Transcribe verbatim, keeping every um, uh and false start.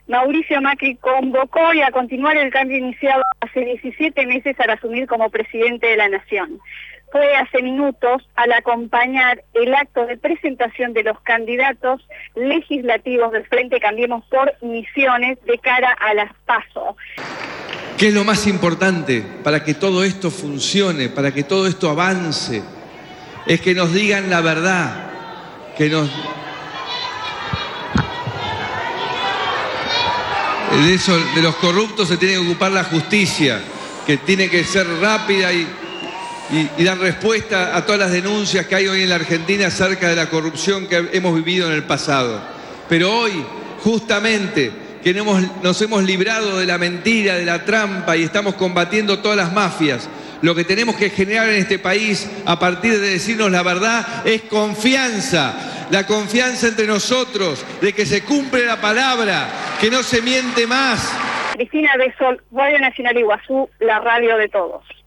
Mauricio Macri convocó hoy a continuar el cambio iniciado hace diecisiete meses al asumir como presidente de la Nación. Fue hace minutos al acompañar el acto de presentación de los candidatos legislativos del Frente Cambiemos por Misiones de cara a las PASO. ¿Qué es lo más importante para que todo esto funcione, para que todo esto avance? Es que nos digan la verdad, que nos... De eso, de los corruptos se tiene que ocupar la justicia, que tiene que ser rápida y, y, y dar respuesta a todas las denuncias que hay hoy en la Argentina acerca de la corrupción que hemos vivido en el pasado. Pero hoy, justamente, que no hemos, nos hemos librado de la mentira, de la trampa y estamos combatiendo todas las mafias, lo que tenemos que generar en este país, a partir de decirnos la verdad, es confianza. La confianza entre nosotros, de que se cumple la palabra, que no se miente más. Cristina Besol, Radio Nacional Iguazú, la radio de todos.